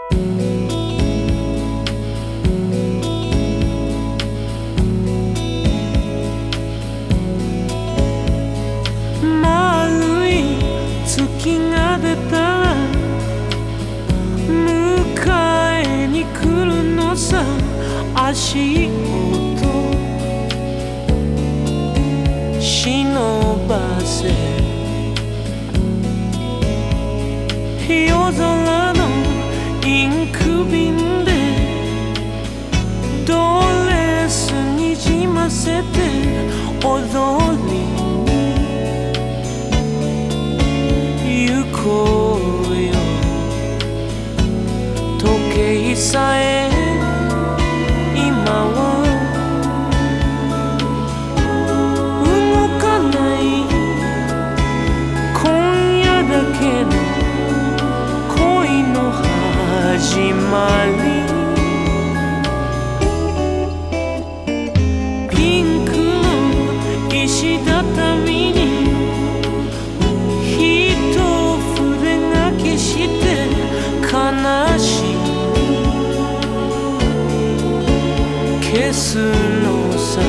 丸い月が出たら迎えに来るのさ。足音忍ばせ夜空のインク瓶でドレスにじませて踊りに行こうよ。時計さえ今は動かない。今夜だけの恋の始まり。ピンクの石畳に一筆書きして悲しみ消すのさ。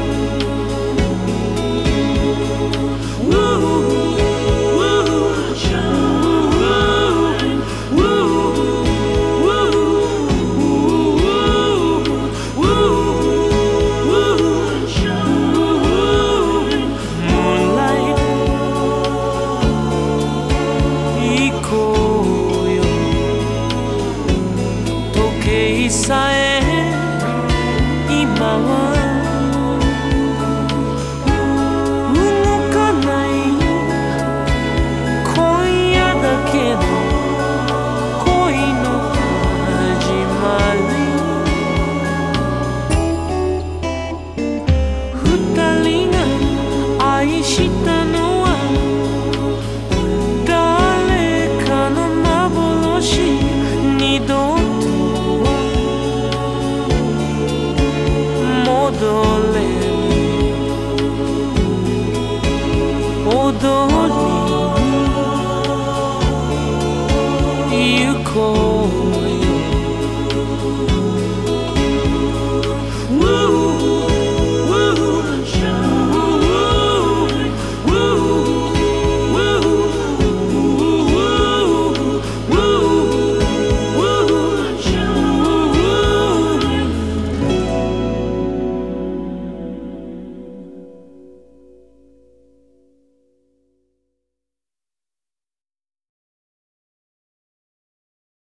さえ今は動かない。今夜だけの恋の始まり。二人が愛したのは誰かの幻。二度踊れる踊りに行こうよ。